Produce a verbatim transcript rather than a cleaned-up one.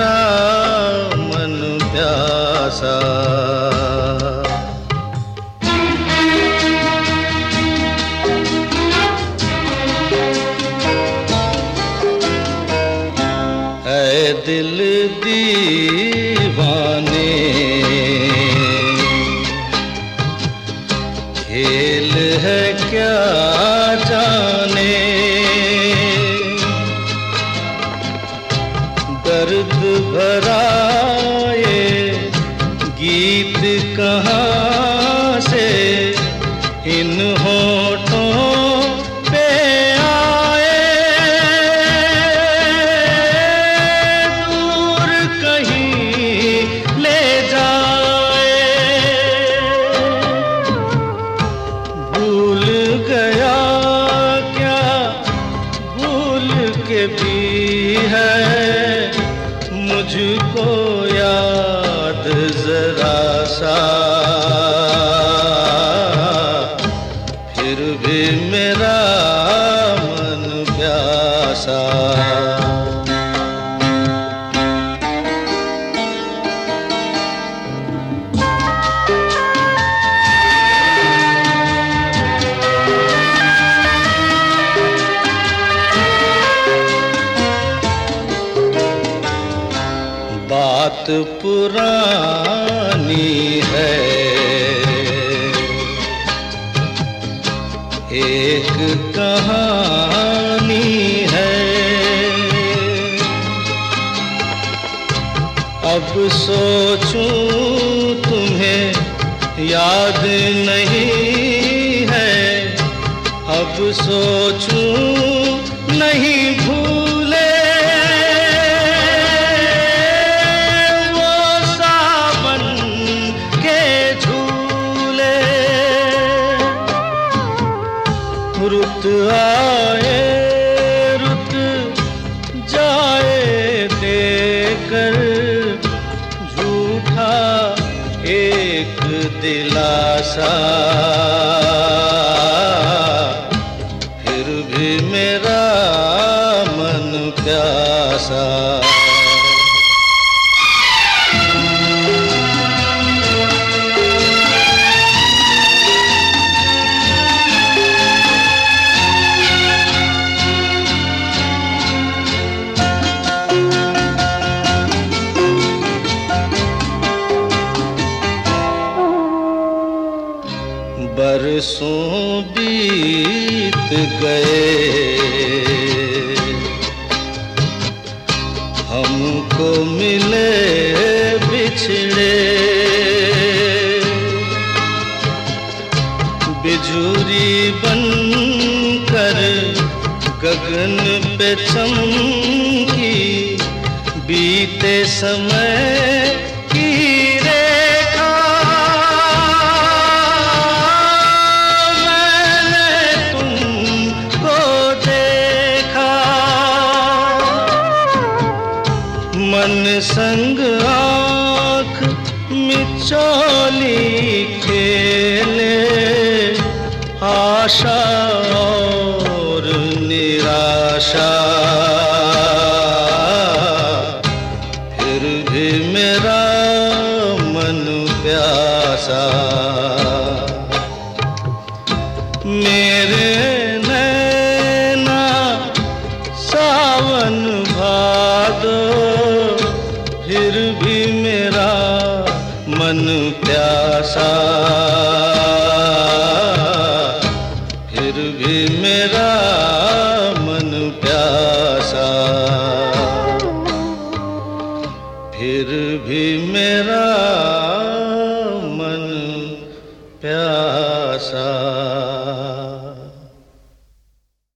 मेरा मन प्यासा। ऐ दिल दीवाने खेल है क्या जाने, दर्द भरा ये गीत कहाँ से इन होठों पे आए। दूर कहीं ले जाए, भूल गया क्या भूल के भी है मुझको याद जरा सा। फिर भी मेरा मन प्यासा। बात पुरानी है, एक कहानी है। अब सोचूं तुम्हें याद नहीं है, अब सोचूं नहीं भूले। रुत आए रुत जाए देकर झूठा एक दिलासा। फिर भी मेरा मन प्यासा। बरसों बीत गए हमको मिले बिछड़े, बिजुरी बनकर गगन पे चमकी बीते समय की रेखा। मैंने तुमको देखा मन संग आँख मिचौली खेले, आशा और निराशा। फिर भी मेरा मन प्यासा। मेरे नैना सावन भादो, फिर भी मेरा मन प्यासा। फिर भी मेरा मन प्यासा। फिर भी मेरा